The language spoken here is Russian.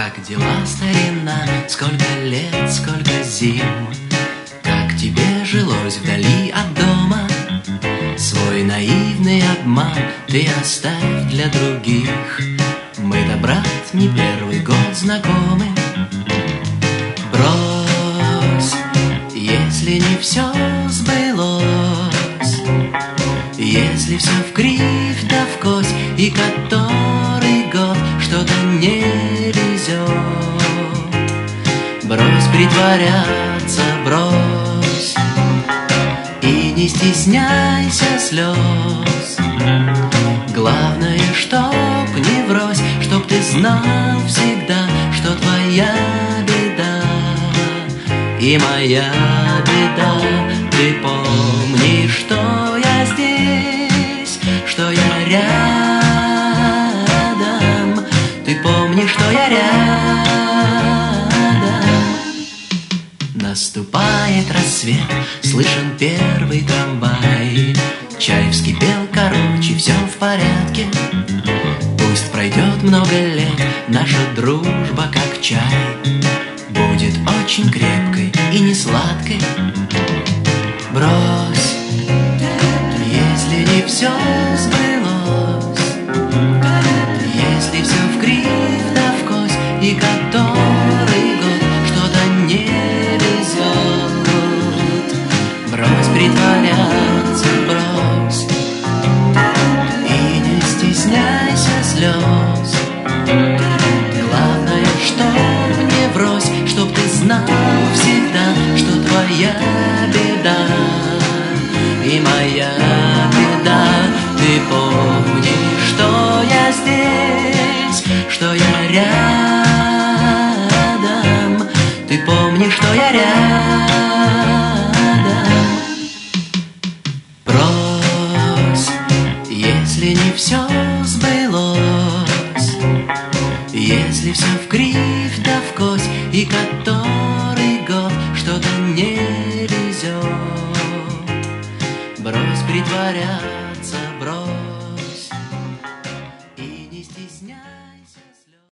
Как дела, старина? Сколько лет, сколько зим? Как тебе жилось вдали от дома? Свой наивный обман ты оставь для других. Мы-то, брат, не первый год знакомы. Брось, если не все сбылось, если все вкривь да вкось, и который год что-то не везет. Брось притворяться, брось, и не стесняйся слез. Главное, чтоб не врозь, чтоб ты знал всегда, что твоя беда и моя беда. Ты помни, что я здесь, что я рядом. Ты помни, что я рядом. Наступает рассвет, слышен первый трамвай. Чай вскипел, короче, все в порядке. Пусть пройдет много лет, наша дружба как чай будет очень крепкой и не сладкой. Брось, если не все сбылось, если все вкривь да вкось, и который год что-то не везет. Брось притворяться, брось, и не стесняйся слез. Главное, чтоб не врозь, чтоб ты знал всегда, что твоя беда и моя беда. Ты помни, что я здесь, что я рядом. Ты помни, что я рядом. Брось, если не все сбылось, если все вкривь да вкось, и который год что-то не везет. Брось притворяться.